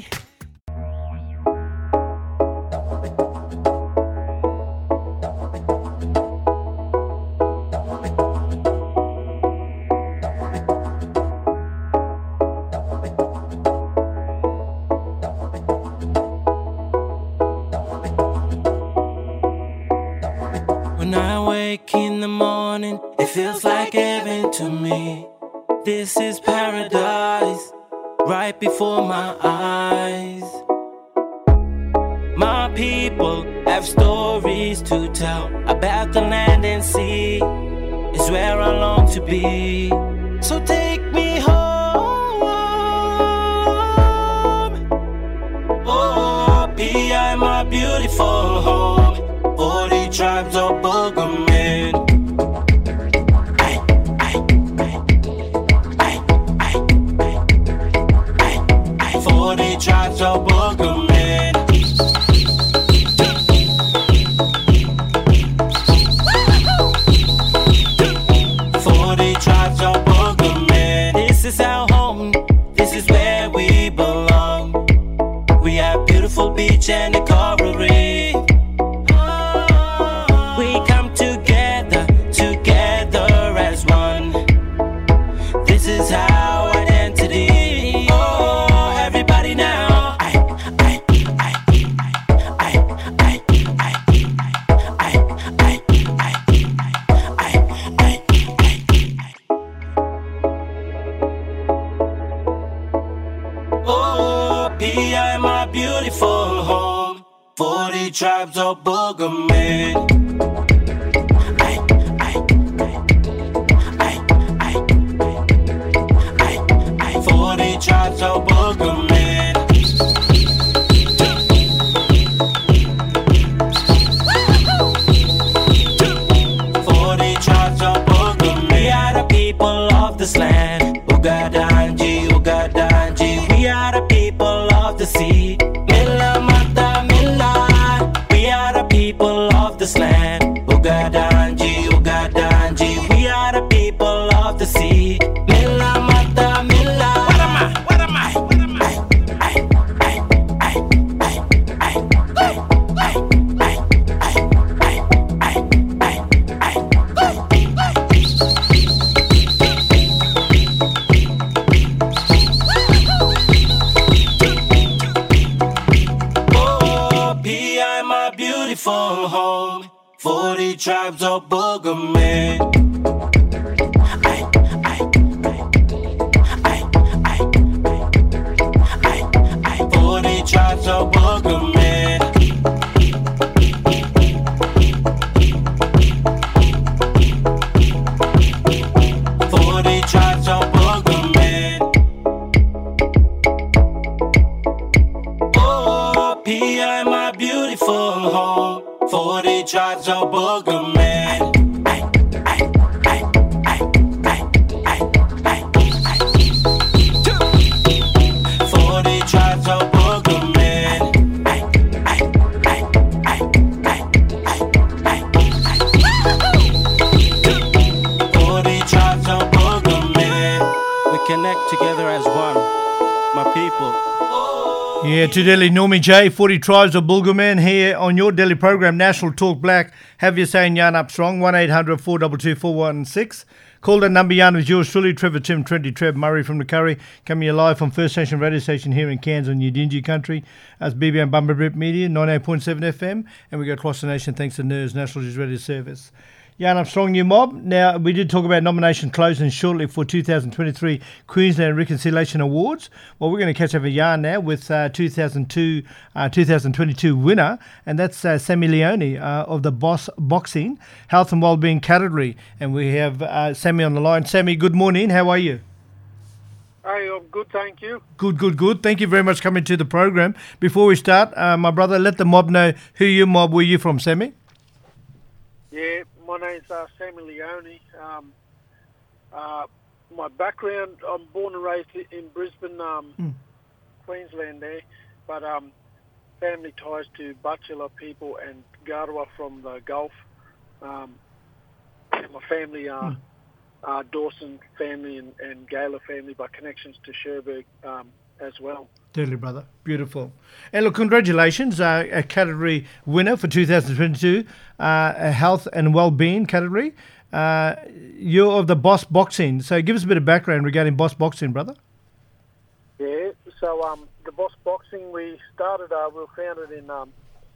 Speaker 10: When I wake in the morning, it feels like heaven to me. This is paradise, right before my eyes. My people have stories to tell about the land and sea. It's where I long to be. So take me home. Oh, be I my beautiful home. Forty tribes of Boogeyman. Ay, ay, ay, ay, ay, ay, ay. Forty tribes of Boogeyman. Forty tribes of Boogeyman. This is our home. This is where we belong. We have beautiful beach and a coral reef. We come together, together as one. This is our identity. Oh, everybody now. I, I, I, I, I, I, I, I, I, I, I, oh, P I my beautiful home. Forty tribes of Boogeyman. Forty tribes of Boogeyman. beautiful home. Forty tribes of boogermen. Ay, ay, ay, ay, ay, ay. Forty tribes of boogermen. Forty tribes of boogermen. Oh, P I, my beautiful home. Forty tribes of boogermen. Ay, ay, ay, ay, ay, ay, ay, ay. Forty tribes of boogermen. Ay, ay, ay, ay, ay, ay, ay, ay. Forty tribes of boogermen. We connect together as one, my people.
Speaker 1: Yeah, to Delhi, Normie J, forty Tribes of Bulgaman here on your Delhi program, National Talk Black. Have your say and yarn up strong, one eight hundred four two two four one six. Call that number, yarn with yours truly, Trevor Tim, twenty Trev Murray from the Curry. Coming here live from First Nation radio station here in Cairns on Yidinji country. As B B M Bumberbip Media, ninety-eight point seven F M. And we go across the nation thanks to N E R S, National News Radio Service. Yarn up strong, new mob. Now, we did talk about nomination closing shortly for two thousand twenty-three Queensland Reconciliation Awards. Well, we're going to catch up a yarn now with uh, two thousand two, uh, two thousand twenty-two winner, and that's uh, Sammy Leone uh, of the Boss Boxing Health and Wellbeing category. And we have uh, Sammy on the line. Sammy, good morning. How are you?
Speaker 7: Hey, I'm good, thank you.
Speaker 1: Good, good, good. Thank you very much for coming to the program. Before we start, uh, my brother, let the mob know who you mob were you from, Sammy?
Speaker 7: Yeah, my name's uh, Sammy Leone. Um, uh, my background, I'm born and raised in Brisbane, um,
Speaker 1: Mm.
Speaker 7: Queensland there, but um, family ties to Butchulla people and Gardawa from the Gulf. Um, my family are
Speaker 1: Mm.
Speaker 7: uh, Dawson family and, and Gaylor family by connections to Cherbourg um, as well.
Speaker 1: Deadly, brother. Beautiful. And look, congratulations, uh, a category winner for two thousand twenty-two, uh, a health and well-being category. Uh, you're of the Boss Boxing. So give us a bit of background regarding Boss Boxing, brother.
Speaker 7: Yeah, so um, the Boss Boxing, we started, uh, we were founded in, um,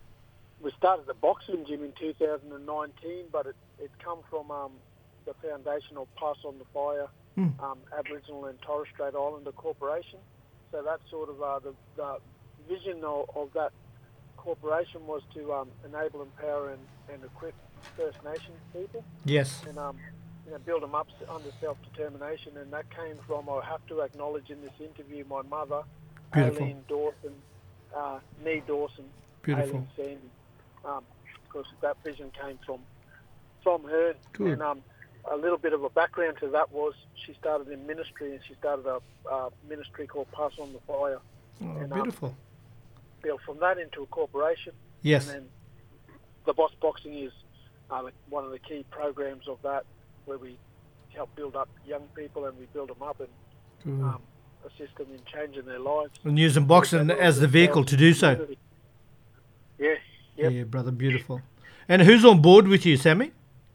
Speaker 7: we started the boxing gym in two thousand nineteen, but it, it come from um, the foundation of Pass on the Fire,
Speaker 1: Mm.
Speaker 7: um, Aboriginal and Torres Strait Islander Corporation. So that's sort of uh, the, the vision of, of that corporation was to um, enable, empower and, and equip First Nations people.
Speaker 1: Yes.
Speaker 7: And um, you know, build them up under self-determination. And that came from, I have to acknowledge in this interview, my mother,
Speaker 1: Beautiful.
Speaker 7: Aileen Dawson, uh, Nee Dawson,
Speaker 1: Beautiful.
Speaker 7: Aileen Sandy. Um, because that vision came from from her.
Speaker 1: Good.
Speaker 7: And um, a little bit of a background to that was she started in ministry, and she started a uh, ministry called Pass on the Fire.
Speaker 1: Oh,
Speaker 7: and, um,
Speaker 1: beautiful.
Speaker 7: built from that into a corporation.
Speaker 1: Yes.
Speaker 7: And then the Boss Boxing is uh, one of the key programs of that, where we help build up young people and we build them up and
Speaker 1: Good.
Speaker 7: um, assist them in changing their lives.
Speaker 1: And using boxing as the vehicle to do so.
Speaker 7: Yeah, yep.
Speaker 1: Yeah, brother, beautiful. And who's on board with you, Sammy?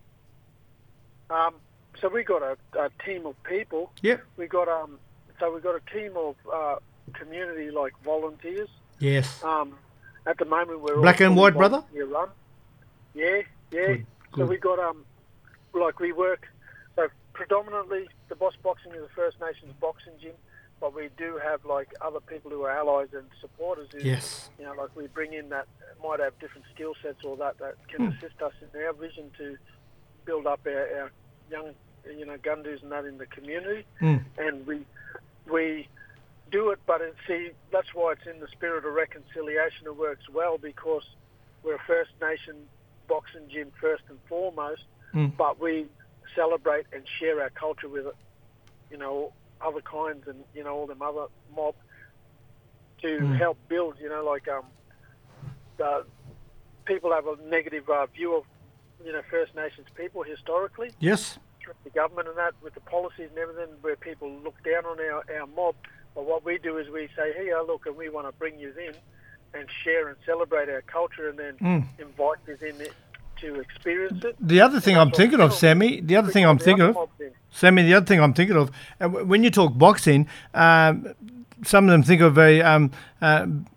Speaker 7: Um, so we got a, a team of people.
Speaker 1: Yep.
Speaker 7: We got um, so we got a team of uh, community like volunteers.
Speaker 1: Yes.
Speaker 7: Um, at the moment we're
Speaker 1: Black
Speaker 7: all
Speaker 1: and
Speaker 7: fully
Speaker 1: white, brother?
Speaker 7: volunteer Run. Yeah, yeah.
Speaker 1: Good,
Speaker 7: So
Speaker 1: good.
Speaker 7: we got um, like we work. So predominantly, the Boss Boxing is a First Nations boxing gym, but we do have like other people who are allies and supporters. Who,
Speaker 1: Yes.
Speaker 7: You know, like we bring in that might have different skill sets or that that can
Speaker 1: Hmm.
Speaker 7: assist us in our vision to build up our, our young, you know, Gundus and that in the community.
Speaker 1: Mm.
Speaker 7: And we we do it, but it, see, that's why it's in the spirit of reconciliation. It works well because we're a First Nation boxing gym first and foremost,
Speaker 1: Mm.
Speaker 7: but we celebrate and share our culture with, you know, other kinds and, you know, all them other mob to
Speaker 1: Mm.
Speaker 7: help build, you know, like um, the people have a negative uh, view of, you know, First Nations people historically.
Speaker 1: Yes.
Speaker 7: The government and that with the policies and everything where people look down on our, our mob. But what we do is we say, here, look, and we want to bring you in and share and celebrate our culture and then
Speaker 1: Mm.
Speaker 7: invite you in it to experience it.
Speaker 1: The other thing I'm thinking of, Sammy, the other thing I'm thinking of, Sammy, the other thing I'm thinking of, uh, w- when you talk boxing, um, some of them think of a um, uh,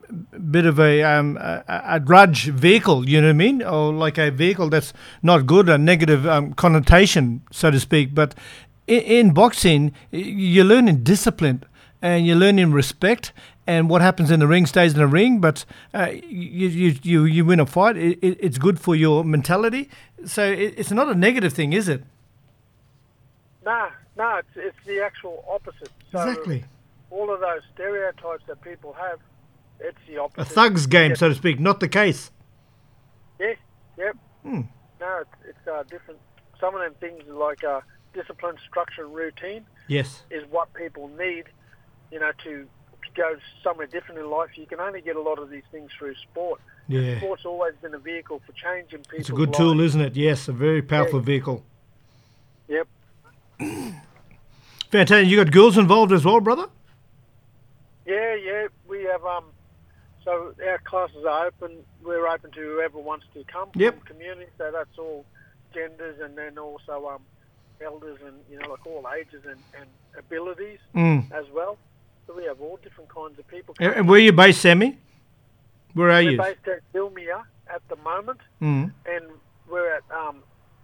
Speaker 1: bit of a, um, a a grudge vehicle, you know what I mean, or like a vehicle that's not good, a negative um, connotation, so to speak. But in, in boxing, y- you're learning discipline and you're learning respect. And what happens in the ring stays in the ring. But uh, you, you you you win a fight. It, it, it's good for your mentality. So it, it's not a negative thing, is it?
Speaker 11: No, no, it's, it's the actual opposite. So
Speaker 1: Exactly.
Speaker 11: all of those stereotypes that people have, it's the
Speaker 1: A
Speaker 11: opposite.
Speaker 1: thug's game,
Speaker 11: Yeah.
Speaker 1: so to speak, not the case.
Speaker 11: Yeah, yep.
Speaker 1: Hmm.
Speaker 11: No, it's, it's uh, different. Some of them things like uh, discipline, structure, and routine
Speaker 1: Yes.
Speaker 11: is what people need, you know, to go somewhere different in life. You can only get a lot of these things through sport.
Speaker 1: Yeah.
Speaker 11: Sport's always been a vehicle for changing people.
Speaker 1: It's a good tool, isn't it? Yes, a very powerful vehicle.
Speaker 11: Yep.
Speaker 1: Fantastic. You got girls involved as well, brother?
Speaker 11: Yeah, yeah. We have um. So our classes are open. We're open to whoever wants to come
Speaker 1: Yep.
Speaker 11: from community. So that's all genders, and then also um, elders, and you know, like all ages and, and abilities
Speaker 1: Mm.
Speaker 11: as well. So we have all different kinds of people.
Speaker 1: And and where are you based, Sammy? Where are
Speaker 11: We're
Speaker 1: you?
Speaker 11: based at Zilmere at the moment,
Speaker 1: Mm.
Speaker 11: and we're at um.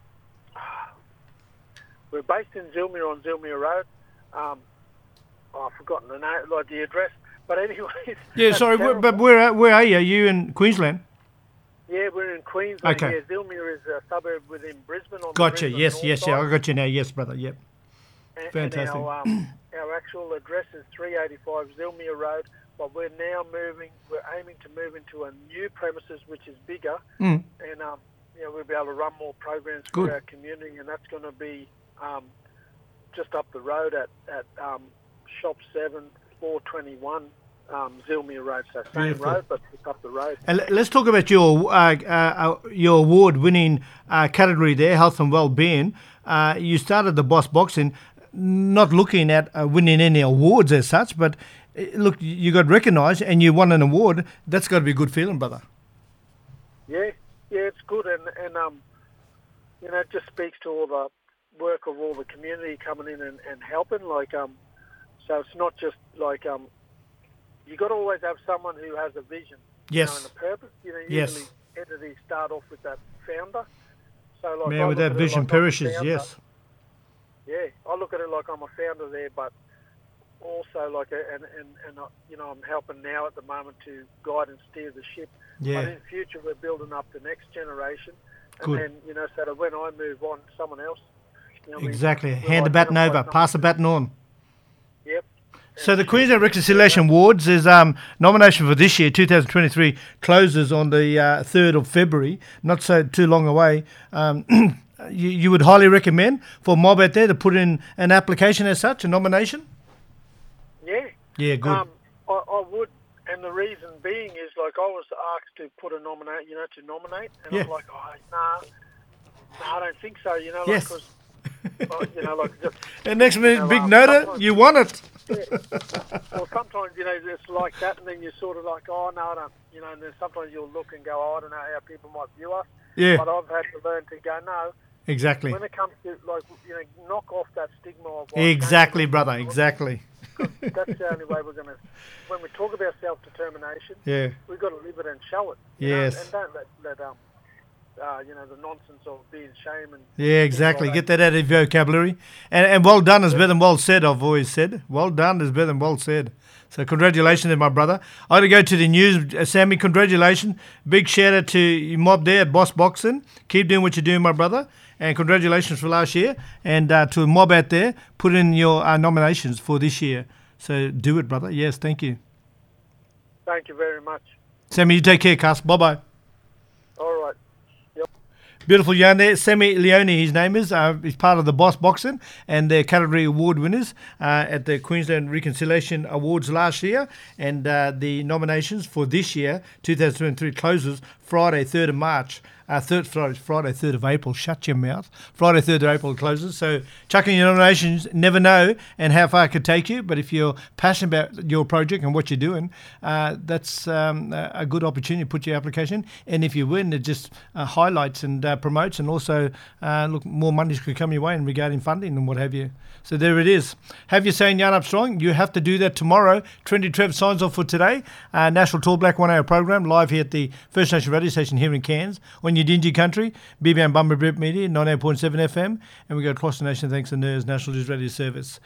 Speaker 11: We're based in Zilmere on Zilmere Road. Um, oh, I've forgotten the name, like the address. But anyway,
Speaker 1: Yeah,
Speaker 11: that's
Speaker 1: sorry, where,
Speaker 11: terrible.
Speaker 1: but where are- where are you? Are you in Queensland?
Speaker 11: Yeah, we're in Queensland.
Speaker 1: Okay.
Speaker 11: Yeah, Zilmere is a suburb within Brisbane. On the
Speaker 1: Gotcha.
Speaker 11: Brisbane
Speaker 1: Yes,
Speaker 11: north
Speaker 1: yes,
Speaker 11: side.
Speaker 1: yeah. I got you now. Yes, brother. Yep.
Speaker 11: And,
Speaker 1: Fantastic.
Speaker 11: And our, um, our actual address is three eighty-five Zilmere Road, but we're now moving. We're aiming to move into a new premises, which is bigger,
Speaker 1: Mm.
Speaker 11: and um, you know, we'll be able to run more programs
Speaker 1: Good.
Speaker 11: for our community, and that's going to be um, just up the road at at um, Shop Seven, four twenty-one. Um, Zilmere Road, so same
Speaker 1: Beautiful.
Speaker 11: road, but just up the road.
Speaker 1: And le- let's talk about your uh, uh, uh, your award-winning uh, category there, health and well-being. Uh, you started the Boss Boxing, not looking at uh, winning any awards as such, but uh, look, you got recognised and you won an award. That's got to be a good feeling, brother.
Speaker 11: Yeah, yeah, it's good, and and um, you know, it just speaks to all the work of all the community coming in and, and helping. Like um, so it's not just like um, you got to always have someone who has a vision, you
Speaker 1: Yes.
Speaker 11: know, and a purpose. You know,
Speaker 1: Yes.
Speaker 11: usually entities start off with that founder. So like, I
Speaker 1: Man,
Speaker 11: look
Speaker 1: without
Speaker 11: at it
Speaker 1: vision
Speaker 11: like I'm a
Speaker 1: perishes,
Speaker 11: founder.
Speaker 1: yes.
Speaker 11: Yeah, I look at it like I'm a founder there, but also like a, and and and uh, you know, I'm helping now at the moment to guide and steer the ship.
Speaker 1: Yeah.
Speaker 11: But in future, we're building up the next generation, and
Speaker 1: Good.
Speaker 11: then you know, so that when I move on, someone else. You know, we-
Speaker 1: Exactly.
Speaker 11: we'll
Speaker 1: Hand the baton
Speaker 11: identify
Speaker 1: over. Pass the baton on.
Speaker 11: Yep.
Speaker 1: So the Queensland Reconciliation Awards is um, nomination for this year, twenty twenty-three, closes on the uh, third of February, not so too long away. Um, you, you would highly recommend for Mob out there to put in an application as such, a nomination?
Speaker 11: Yeah.
Speaker 1: Yeah, good.
Speaker 11: Um, I, I would, and the reason being is like I was asked to put a nominate, you know, to nominate, and
Speaker 1: Yeah.
Speaker 11: I'm like, oh, nah, nah, I don't think so, you know, like,
Speaker 1: Yes.
Speaker 11: 'cause, uh, you know, like just.
Speaker 1: And next minute,
Speaker 11: know,
Speaker 1: big
Speaker 11: um,
Speaker 1: noter,
Speaker 11: sometimes-
Speaker 1: you won it.
Speaker 11: Well, sometimes, you know, it's like that, and then you're sort of like, oh, no, I don't, you know, and then sometimes you'll look and go, oh, I don't know how people might view us.
Speaker 1: Yeah.
Speaker 11: But I've had to learn to go, no.
Speaker 1: Exactly.
Speaker 11: When it comes to, like, you know, knock off that stigma of what
Speaker 1: Exactly, brother, exactly.
Speaker 11: that's the only way we're going to, when we talk about self-determination,
Speaker 1: Yeah.
Speaker 11: we've got to live it and show it. you know,
Speaker 1: Yes.
Speaker 11: And don't let, let um, uh, you know, the nonsense of being shame and
Speaker 1: Yeah, exactly. Get that out of your vocabulary. And and well done is better than well said, I've always said. Well done is better than well said. So congratulations there, my brother. I got to go to the news. Uh, Sammy, congratulations. Big shout out to your mob there at Boss Boxing. Keep doing what you're doing, my brother. And congratulations for last year. And uh, to a mob out there, put in your uh, nominations for this year. So do it, brother. Yes, thank you.
Speaker 11: Thank you very much.
Speaker 1: Sammy, you take care, Cuss. Bye-bye.
Speaker 11: All right. Yep.
Speaker 1: Beautiful yarn there. Sammy Leone, his name is. Uh, he's part of the Boss Boxing and their category award winners uh, at the Queensland Reconciliation Awards last year. And uh, the nominations for this year, two thousand twenty-three, closes Friday, third of March. Uh, third Friday, Friday, third of April. Shut your mouth. Friday, third of April closes. So chuck in your nominations. Never know and how far it could take you. But if you're passionate about your project and what you're doing, uh, that's um, a good opportunity to put your application. And if you win, it just uh, highlights and uh, promotes, and also uh, look, more money could come your way in regarding funding and what have you. So there it is. Have your say in Yarn Up Strong. You have to do that tomorrow. Trendy Trev signs off for today. Uh, National Tall Black one hour program live here at the First Nation radio station here in Cairns on your Dingy country. B B M Bumba Brit Media, ninety-eight point seven F M. And we go across the nation thanks to N E R S National News Radio Service.